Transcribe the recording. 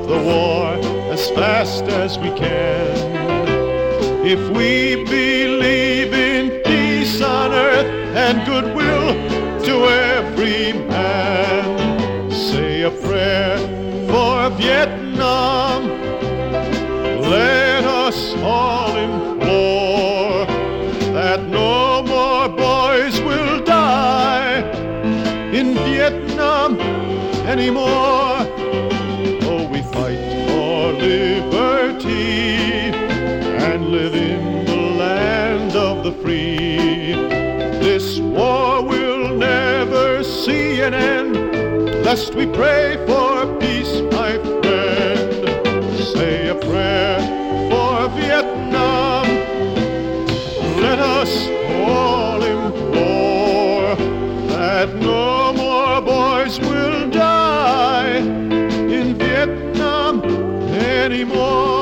the war as fast as we can. If we believe in peace on earth and goodwill to every man, say a prayer for Vietnam. Let us all implore that no more boys will die in Vietnam anymore. Oh, we fight for liberty and live in the land of the free. This war will never see an end, lest we pray for peace, my friend. Say a prayer for Vietnam. Let us all implore that no more boys will die in Vietnam anymore.